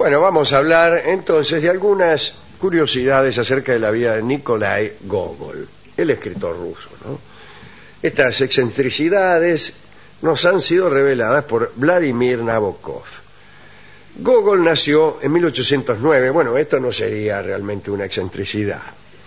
Bueno, vamos a hablar entonces de algunas curiosidades acerca de la vida de Nikolai Gogol, el escritor ruso, ¿no? Estas excentricidades nos han sido reveladas por Vladimir Nabokov. Gogol nació en 1809. Bueno, esto no sería realmente una excentricidad.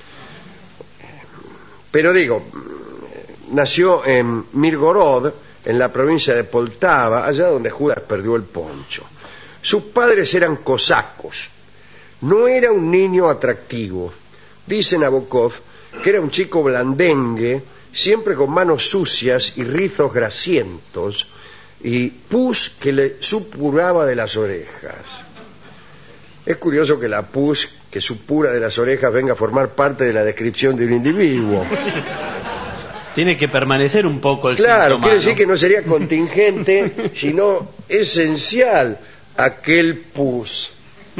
Pero digo, nació en Mirgorod, en la provincia de Poltava, allá donde Judas perdió el poncho. Sus padres eran cosacos. No era un niño atractivo. Dice Nabokov que era un chico blandengue, siempre con manos sucias y rizos grasientos, y pus que le supuraba de las orejas. Es curioso que la pus que supura de las orejas venga a formar parte de la descripción de un individuo. Tiene que permanecer un poco el Claro, síntoma, quiere ¿no? decir que no sería contingente, sino esencial aquel pus.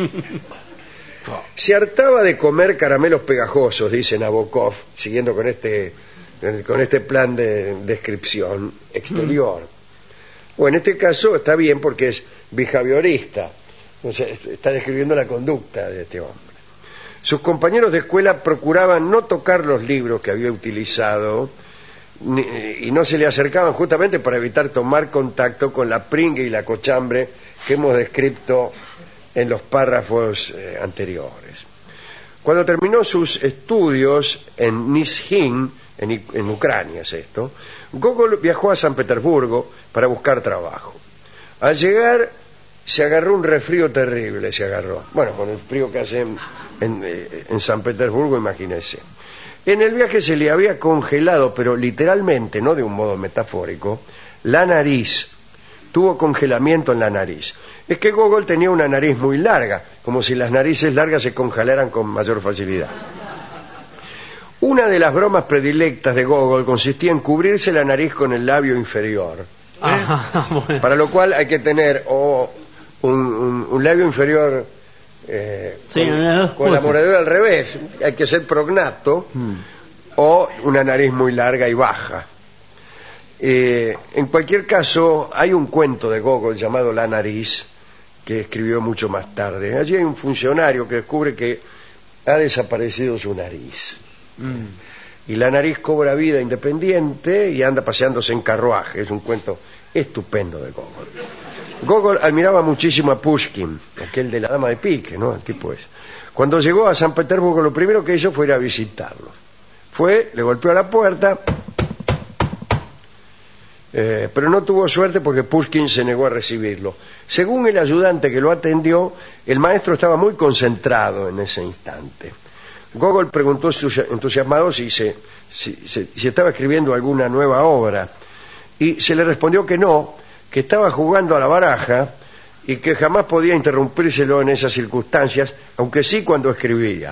Se hartaba de comer caramelos pegajosos, dice Nabokov, siguiendo con este plan de descripción exterior. O en este caso está bien porque es behaviorista, o sea, está describiendo la conducta de este hombre. Sus compañeros de escuela procuraban no tocar los libros que había utilizado y no se le acercaban justamente para evitar tomar contacto con la pringue y la cochambre que hemos descrito en los párrafos anteriores. Cuando terminó sus estudios en Nizhyn, en Ucrania es esto, Gogol viajó a San Petersburgo para buscar trabajo. Al llegar se agarró un resfrío terrible, Bueno, con el frío que hace en San Petersburgo, imagínese. En el viaje se le había congelado, pero literalmente, no de un modo metafórico, la nariz. Tuvo congelamiento en la nariz. Es que Gogol tenía una nariz muy larga, como si las narices largas se congelaran con mayor facilidad. Una de las bromas predilectas de Gogol consistía en cubrirse la nariz con el labio inferior. Bueno. Para lo cual hay que tener un labio inferior Sí, con la mordedura al revés, hay que ser prognato, o una nariz muy larga y baja. En cualquier caso, hay un cuento de Gogol llamado La nariz, que escribió mucho más tarde. Allí hay un funcionario que descubre que ha desaparecido su nariz. Y la nariz cobra vida independiente y anda paseándose en carruaje. Es un cuento estupendo de Gogol. Gogol admiraba muchísimo a Pushkin, aquel de la dama de pique, ¿no? El tipo es. Cuando llegó a San Petersburgo, lo primero que hizo fue ir a visitarlo. Le golpeó a la puerta, pero no tuvo suerte porque Pushkin se negó a recibirlo. Según el ayudante que lo atendió, el maestro estaba muy concentrado en ese instante. Gogol preguntó entusiasmado si estaba escribiendo alguna nueva obra, y se le respondió que no, que estaba jugando a la baraja y que jamás podía interrumpírselo en esas circunstancias, aunque sí cuando escribía.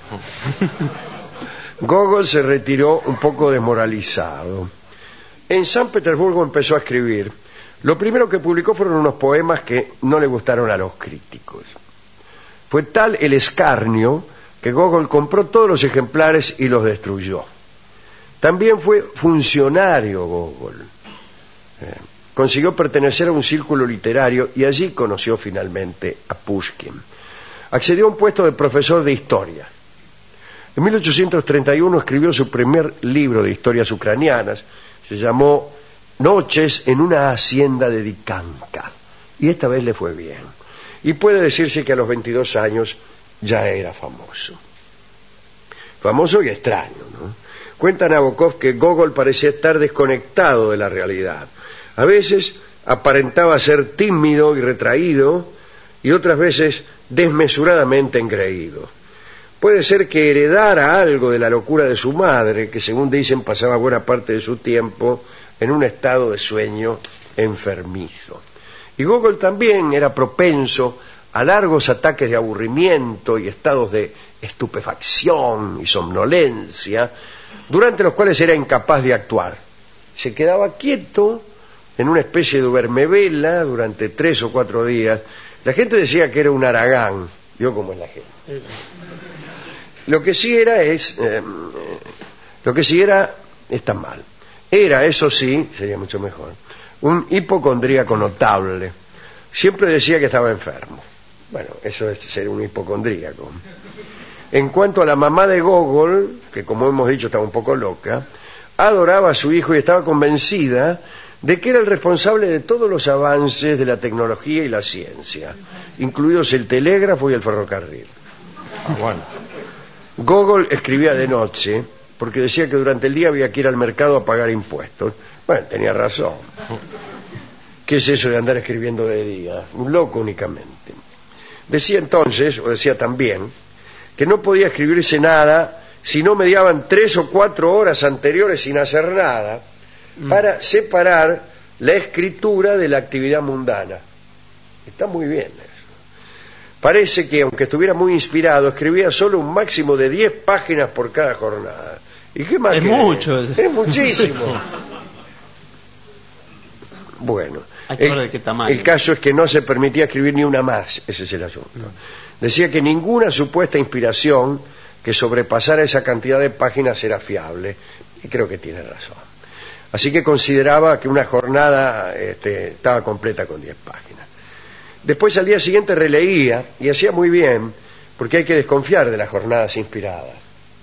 Gogol se retiró un poco desmoralizado. En San Petersburgo empezó a escribir. Lo primero que publicó fueron unos poemas que no le gustaron a los críticos. Fue tal el escarnio que Gogol compró todos los ejemplares y los destruyó. También fue funcionario Gogol. Consiguió pertenecer a un círculo literario y allí conoció finalmente a Pushkin. Accedió a un puesto de profesor de historia. En 1831 escribió su primer libro de historias ucranianas. Se llamó Noches en una hacienda de Dikanka. Y esta vez le fue bien. Y puede decirse que a los 22 años ya era famoso. Famoso y extraño, ¿no? Cuenta Nabokov que Gogol parecía estar desconectado de la realidad. A veces aparentaba ser tímido y retraído, y otras veces desmesuradamente engreído. Puede ser que heredara algo de la locura de su madre, que según dicen pasaba buena parte de su tiempo en un estado de sueño enfermizo. Y Gogol también era propenso a largos ataques de aburrimiento y estados de estupefacción y somnolencia, durante los cuales era incapaz de actuar. Se quedaba quieto en una especie de duermevela durante 3 o 4 días. La gente decía que era un haragán. ¿Vio cómo es la gente? Lo que sí era está mal. Era, eso sí, sería mucho mejor, un hipocondríaco notable. Siempre decía que estaba enfermo. Bueno, eso es ser un hipocondríaco. En cuanto a la mamá de Gogol, que como hemos dicho estaba un poco loca, adoraba a su hijo y estaba convencida de que era el responsable de todos los avances de la tecnología y la ciencia, incluidos el telégrafo y el ferrocarril. Bueno. Gogol escribía de noche porque decía que durante el día había que ir al mercado a pagar impuestos. Bueno, tenía razón. ¿Qué es eso de andar escribiendo de día? Un loco únicamente. Decía entonces, o decía también, que no podía escribirse nada si no mediaban 3 o 4 horas anteriores sin hacer nada para separar la escritura de la actividad mundana. Está muy bien eso. Parece que, aunque estuviera muy inspirado, escribía solo un máximo de 10 páginas por cada jornada. ¿Y qué más? Es mucho. Es muchísimo. Bueno, el caso es que no se permitía escribir ni una más, ese es el asunto. Decía que ninguna supuesta inspiración que sobrepasara esa cantidad de páginas era fiable, y creo que tiene razón. Así que consideraba que una jornada estaba completa con 10 páginas. Después al día siguiente releía, y hacía muy bien, porque hay que desconfiar de las jornadas inspiradas.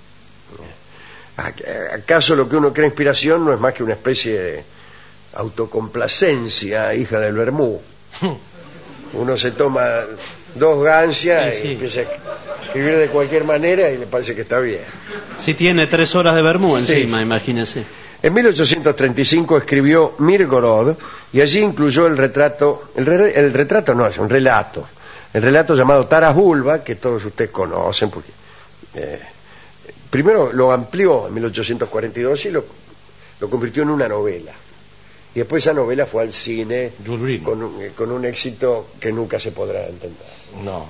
¿Acaso lo que uno cree inspiración no es más que una especie de autocomplacencia, hija del vermú? Uno se toma 2 gancias y empieza a escribir de cualquier manera y le parece que está bien. Si tiene 3 horas de vermú encima, imagínese. En 1835 escribió Mirgorod y allí incluyó el retrato no, es un relato, el relato llamado Taras Bulba, que todos ustedes conocen, porque primero lo amplió en 1842 y lo convirtió en una novela. Y después esa novela fue al cine con un éxito que nunca se podrá entender. No.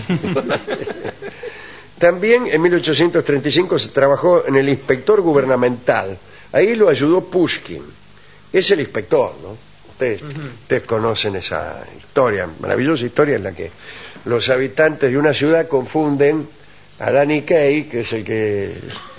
También en 1835 se trabajó en El inspector gubernamental. Ahí lo ayudó Pushkin. Es el inspector, ¿no? Ustedes conocen esa historia, maravillosa historia en la que los habitantes de una ciudad confunden a Danny Kaye, que es el que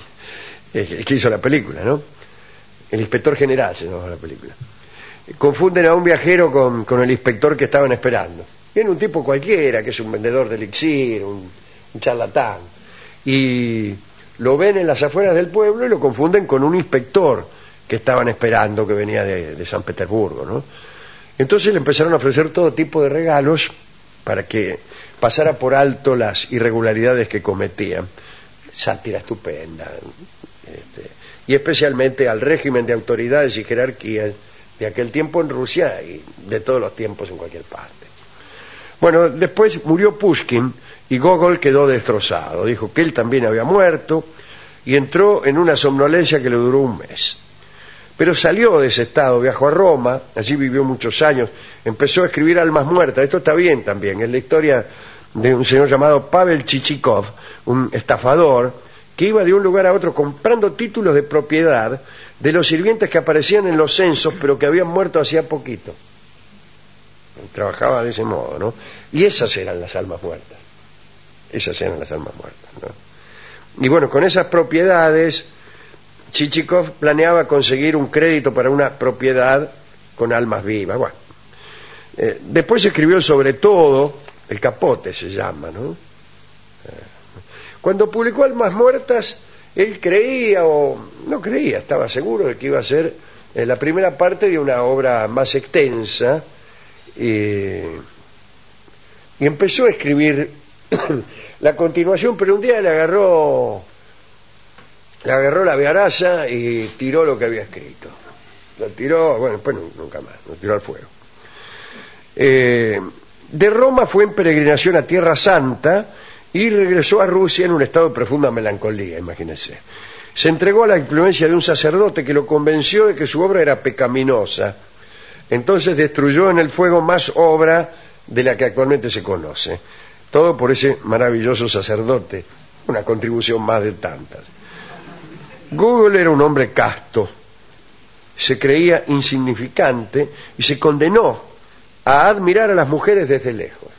hizo la película, ¿no? El inspector general se llama la película. Confunden a un viajero con el inspector que estaban esperando. Viene un tipo cualquiera, que es un vendedor de elixir, un charlatán. Y lo ven en las afueras del pueblo y lo confunden con un inspector que estaban esperando, que venía de San Petersburgo, ¿no? Entonces le empezaron a ofrecer todo tipo de regalos para que pasara por alto las irregularidades que cometían. Sátira estupenda. Y especialmente al régimen de autoridades y jerarquías de aquel tiempo en Rusia y de todos los tiempos en cualquier parte. Bueno, después murió Pushkin y Gogol quedó destrozado. Dijo que él también había muerto y entró en una somnolencia que le duró un mes. Pero salió de ese estado, viajó a Roma, allí vivió muchos años, empezó a escribir Almas muertas. Esto está bien también, es la historia de un señor llamado Pavel Chichikov, un estafador que iba de un lugar a otro comprando títulos de propiedad de los sirvientes que aparecían en los censos, pero que habían muerto hacía poquito. Trabajaba de ese modo, ¿no? Y esas eran las almas muertas. Esas eran las almas muertas, ¿no? Y bueno, con esas propiedades, Chichikov planeaba conseguir un crédito para una propiedad con almas vivas. Bueno, después escribió sobre todo, El Capote se llama, ¿no? Cuando publicó Almas muertas, él creía, o no creía, estaba seguro de que iba a ser la primera parte de una obra más extensa, y empezó a escribir la continuación, pero un día le agarró la viaraza y tiró lo que había escrito. Lo tiró, bueno, después nunca más, lo tiró al fuego. De Roma fue en peregrinación a Tierra Santa y regresó a Rusia en un estado de profunda melancolía, imagínense. Se entregó a la influencia de un sacerdote que lo convenció de que su obra era pecaminosa. Entonces destruyó en el fuego más obra de la que actualmente se conoce. Todo por ese maravilloso sacerdote, una contribución más de tantas. Gogol era un hombre casto, se creía insignificante y se condenó a admirar a las mujeres desde lejos.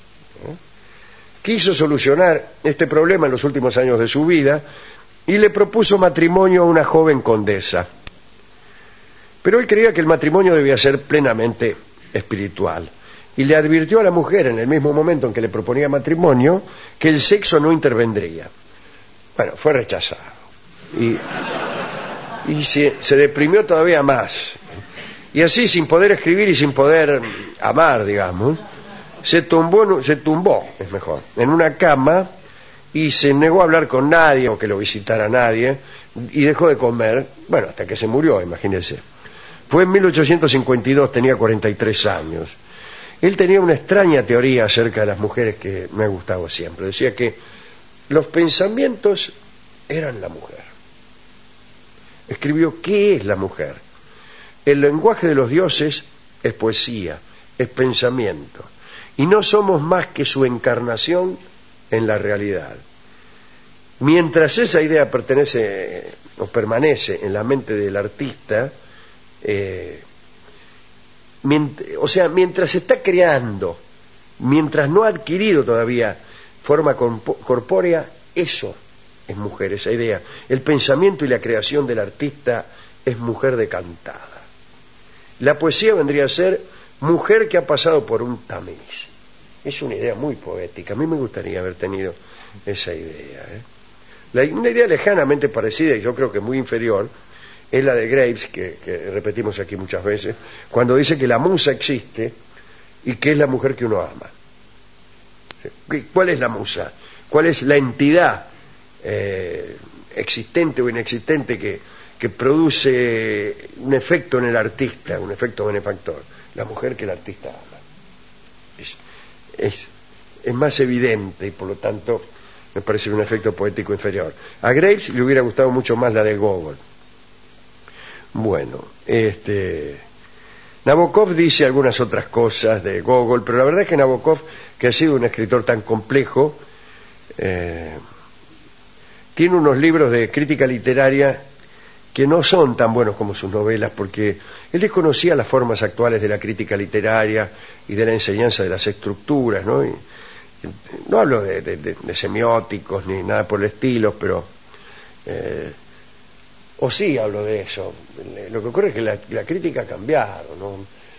Quiso solucionar este problema en los últimos años de su vida y le propuso matrimonio a una joven condesa. Pero él creía que el matrimonio debía ser plenamente espiritual y le advirtió a la mujer en el mismo momento en que le proponía matrimonio que el sexo no intervendría. Bueno, fue rechazado y se deprimió todavía más. Y así, sin poder escribir y sin poder amar, digamos, se tumbó, es mejor, en una cama y se negó a hablar con nadie o que lo visitara nadie y dejó de comer, bueno, hasta que se murió, imagínense. Fue en 1852, tenía 43 años. Él tenía una extraña teoría acerca de las mujeres que me ha gustado siempre. Decía que los pensamientos eran la mujer. Escribió: ¿qué es la mujer? El lenguaje de los dioses es poesía, es pensamiento, y no somos más que su encarnación en la realidad. Mientras esa idea pertenece o permanece en la mente del artista, mientras está creando, mientras no ha adquirido todavía forma corpórea, eso es mujer, esa idea. El pensamiento y la creación del artista es mujer decantada. La poesía vendría a ser mujer que ha pasado por un tamiz. Es una idea muy poética. A mí me gustaría haber tenido esa idea. Una idea lejanamente parecida, y yo creo que muy inferior, es la de Graves, que repetimos aquí muchas veces, cuando dice que la musa existe y que es la mujer que uno ama. ¿Cuál es la musa? ¿Cuál es la entidad existente o inexistente que produce un efecto en el artista, un efecto benefactor? La mujer que el artista ama. Es más evidente y por lo tanto me parece un efecto poético inferior. A Graves le hubiera gustado mucho más la de Gogol. Bueno, Nabokov dice algunas otras cosas de Gogol, pero la verdad es que Nabokov, que ha sido un escritor tan complejo, tiene unos libros de crítica literaria que no son tan buenos como sus novelas, porque él desconocía las formas actuales de la crítica literaria y de la enseñanza de las estructuras, ¿no? Y no hablo de semióticos ni nada por el estilo, pero o sí hablo de eso. Lo que ocurre es que la crítica ha cambiado, ¿no?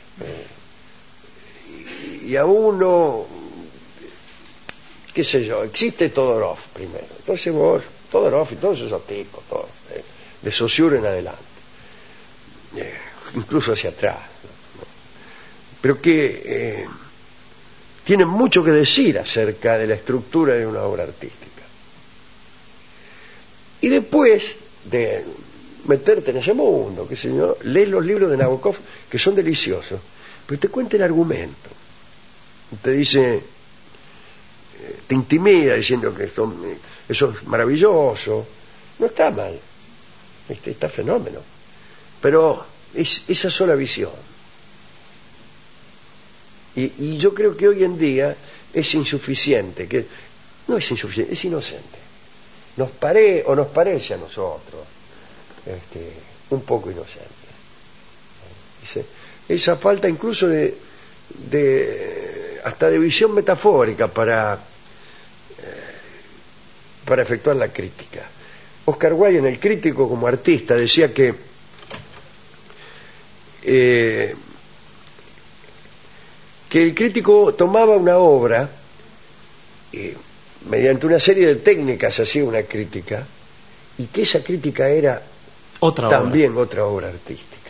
Y a uno, qué sé yo, existe Todorov primero, entonces vos, Todorov y todos esos tipos, todos, de Saussure en adelante, incluso hacia atrás, ¿no? Pero que tienen mucho que decir acerca de la estructura de una obra artística. Y después de meterte en ese mundo, qué sé yo, lees los libros de Nabokov, que son deliciosos, pero te cuenta el argumento, te dice, te intimida diciendo que eso es maravilloso. No está mal, está fenómeno, pero es esa sola visión. Y yo creo que hoy en día es insuficiente, que no es insuficiente, es inocente. Nos parece a nosotros un poco inocente. Esa falta incluso hasta de visión metafórica para efectuar la crítica. Oscar Wilde, en El Crítico como artista, decía que el crítico tomaba una obra y mediante una serie de técnicas hacía una crítica, y que esa crítica era también otra obra artística.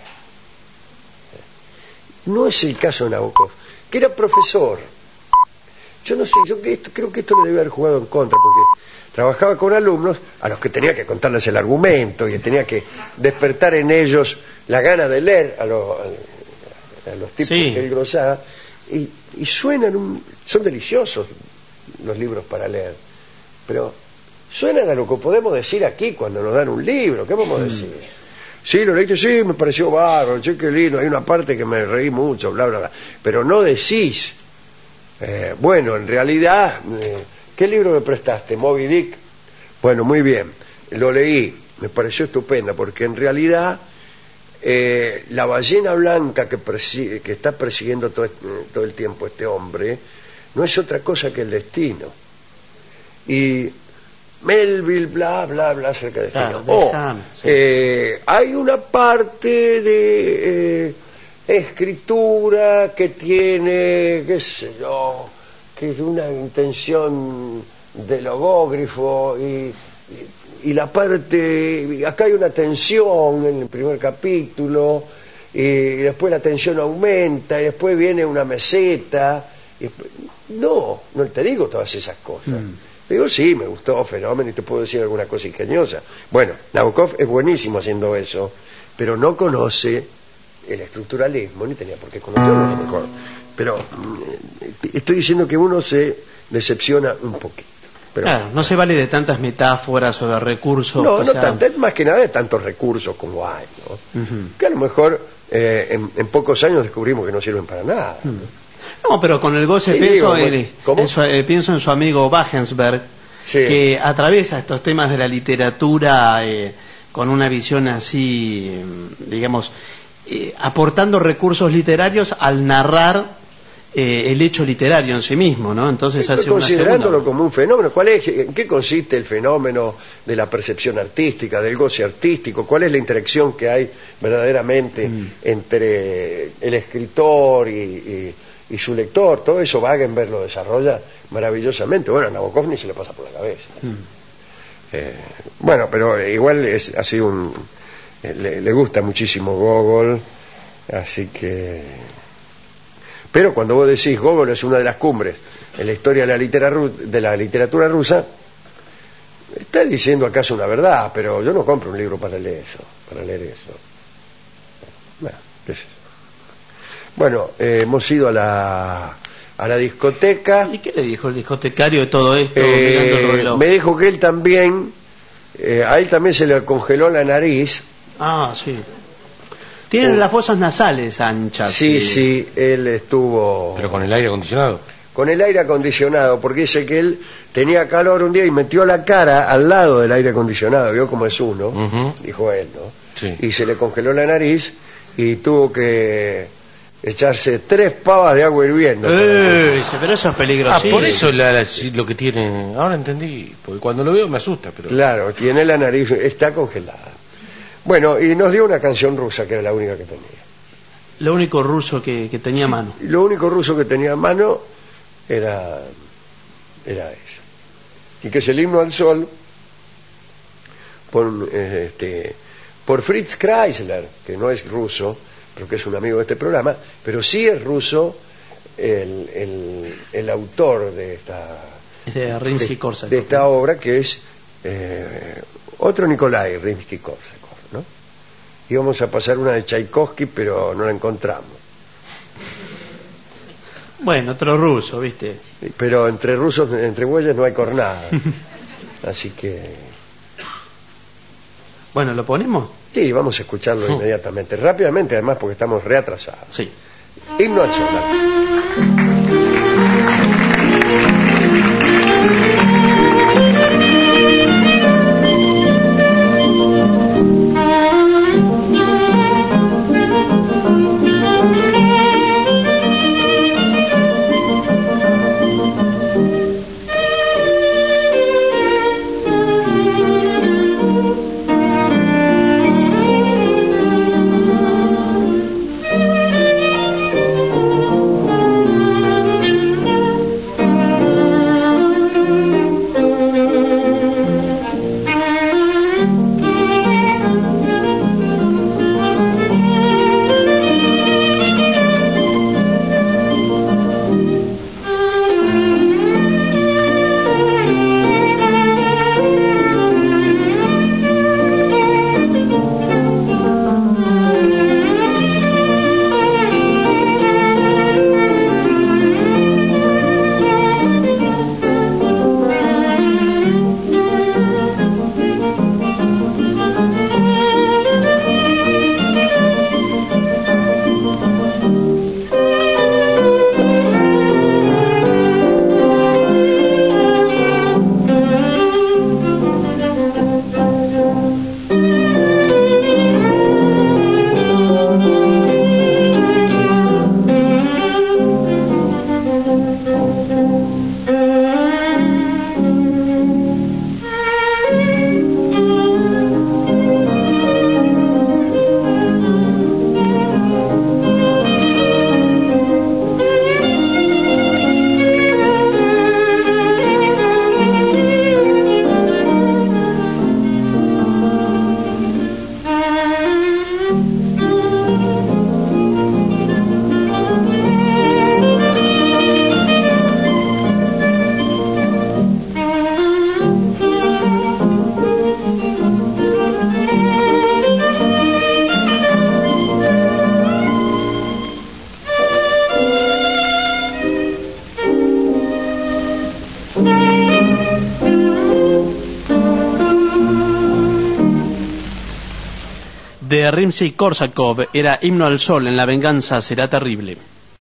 No es el caso de Nabokov, que era profesor. Yo no sé, creo que esto le debe haber jugado en contra, porque trabajaba con alumnos a los que tenía que contarles el argumento y tenía que despertar en ellos la gana de leer a los tipos que él glosaba, y son deliciosos los libros para leer, pero suenan a lo que podemos decir aquí cuando nos dan un libro. ¿Qué vamos a decir? Sí, lo leíste, sí, me pareció bárbaro, che, qué lindo, hay una parte que me reí mucho, bla, bla, bla, pero no decís, bueno, en realidad, ¿qué libro me prestaste? Moby Dick. Bueno, muy bien, lo leí, me pareció estupenda, porque en realidad la ballena blanca que está persiguiendo todo el tiempo este hombre no es otra cosa que el destino. Y Melville, bla, bla, bla, acerca del destino. Hay una parte escritura que tiene, qué sé yo, que es una intención de logógrafo y la parte, acá hay una tensión en el primer capítulo y después la tensión aumenta y después viene una meseta. No te digo todas esas cosas. Te digo, sí, me gustó Fenómeno y te puedo decir alguna cosa ingeniosa. Bueno, Nabokov es buenísimo haciendo eso, pero no conoce el estructuralismo, ni tenía por qué conocerlo a lo mejor. Pero estoy diciendo que uno se decepciona un poquito. Pero, claro, no se vale de tantas metáforas o de recursos. No, tanto, más que nada de tantos recursos como hay, ¿no? Que a lo mejor en pocos años descubrimos que no sirven para nada. No, pero con el goce pienso en su amigo Wagensberg, que atraviesa estos temas de la literatura con una visión así, digamos, aportando recursos literarios al narrar el hecho literario en sí mismo, ¿no? Entonces hace considerándolo como un fenómeno. ¿En qué consiste el fenómeno de la percepción artística, del goce artístico? ¿Cuál es la interacción que hay verdaderamente entre el escritor y su lector? Todo eso Wagenberg lo desarrolla maravillosamente. Bueno, a Nabokov ni se le pasa por la cabeza. Bueno, pero igual ha sido le gusta muchísimo Gogol, así que... Pero cuando vos decís Gogol es una de las cumbres en la historia de la literatura rusa, está diciendo acaso una verdad, pero yo no compro un libro para leer eso. Bueno, ¿qué es eso? Bueno, hemos ido a la discoteca. ¿Y qué le dijo el discotecario de todo esto? Mirando el reloj? Me dijo que él también, a él también se le congeló la nariz. Ah, sí. Tienen las fosas nasales anchas. Sí, él estuvo... ¿Pero con el aire acondicionado? Con el aire acondicionado, porque dice que él tenía calor un día y metió la cara al lado del aire acondicionado, vio cómo es uno, dijo él, ¿no? Sí. Y se le congeló la nariz y tuvo que echarse 3 pavas de agua hirviendo. Pero eso es peligroso. Por eso lo que tiene... Ahora entendí, porque cuando lo veo me asusta. Pero... Claro, tiene la nariz, está congelada. Bueno, y nos dio una canción rusa que era la única que tenía. Lo único ruso que tenía a mano. Lo único ruso que tenía a mano era eso. Y que es el himno al sol por Fritz Kreisler, que no es ruso, pero que es un amigo de este programa, pero sí es ruso el autor de esta obra, que es otro Nikolai Rimsky-Korsakov, ¿no? Íbamos a pasar una de Tchaikovsky, pero no la encontramos. Bueno, otro ruso, ¿viste? Pero entre bueyes no hay cornada. Así que... Bueno, ¿lo ponemos? Sí, vamos a escucharlo inmediatamente. Rápidamente, además, porque estamos reatrasados. Sí. Himno al sol. de Rimsky-Korsakov era Himno al Sol, en la venganza será terrible.